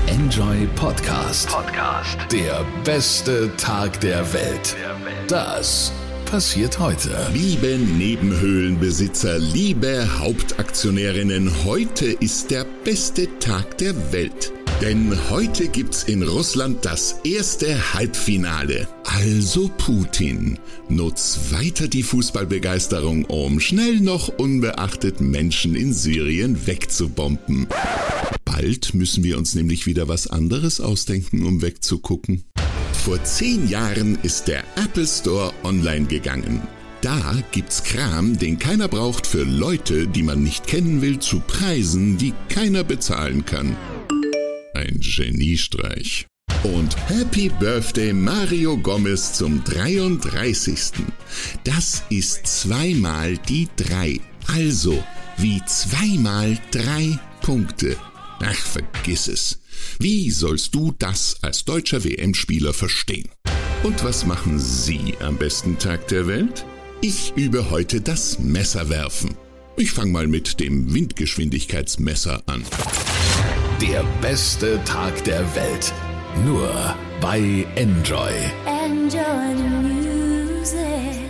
Enjoy Podcast. Der beste Tag der Welt. Das passiert heute. Liebe Nebenhöhlenbesitzer, liebe Hauptaktionärinnen, heute ist der beste Tag der Welt. Denn heute gibt's in Russland das erste Halbfinale. Also Putin, nutz weiter die Fußballbegeisterung, um schnell noch unbeachtet Menschen in Syrien wegzubomben. Bald müssen wir uns nämlich wieder was anderes ausdenken, um wegzugucken. Vor 10 Jahren ist der Apple Store online gegangen. Da gibt's Kram, den keiner braucht, für Leute, die man nicht kennen will, zu Preisen, die keiner bezahlen kann. Ein Geniestreich. Und Happy Birthday Mario Gomez zum 33. Das ist 2 mal die 3. Also wie 2 mal 3 Punkte. Ach, vergiss es. Wie sollst du das als deutscher WM-Spieler verstehen? Und was machen Sie am besten Tag der Welt? Ich übe heute das Messerwerfen. Ich fange mal mit dem Windgeschwindigkeitsmesser an. Der beste Tag der Welt. Nur bei Enjoy. Enjoy the music.